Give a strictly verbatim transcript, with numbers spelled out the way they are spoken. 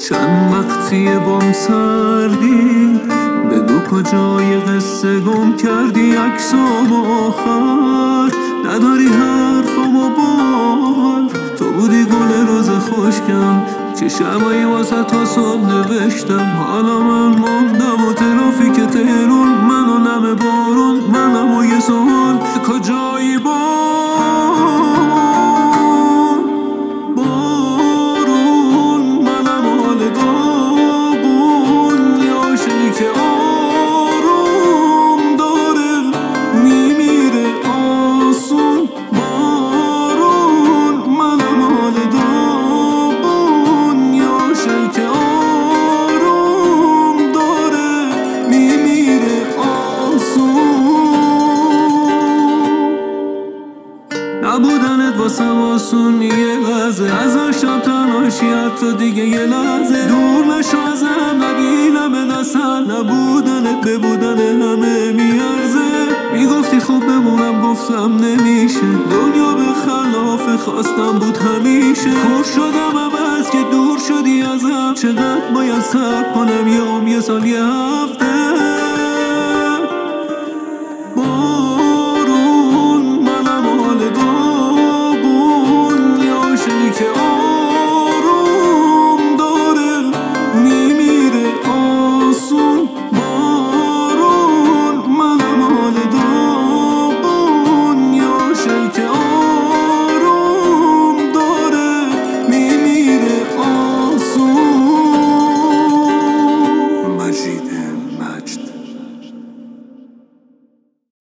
چند وقتی بام سردی، بگو کجای قصه گم کردی عکسامو آخر، نداری حرفامو باور. تو بودی گل روز خشکم، چه شبایی واسه تا صبح نوشتم. حالا من موندم و ترافیک تهرون، من و نم بارون، منم و یه سوال کجایی بارون بارون. منم حال داغون، یا عاشقی که آروم داره میمیره آسون. بارون منم حال داغون، یا عاشقی که آروم داره میمیره آسون. نبودنت واسم آسون یه لحظه، نذاشتم تنهاشی حتی دیگه یه لحظه. دور نشو ازم، نبینم دستم، نبودنت به بودن همه میارزه. میگفتی خوب بمونم، گفتم نمیشه. دنیا به خلاف خواستم بود همیشه. خور شدم هم از که دور شدی ازم. چقدر باید صبر کنم، یه عمر، یه سال، یه هفته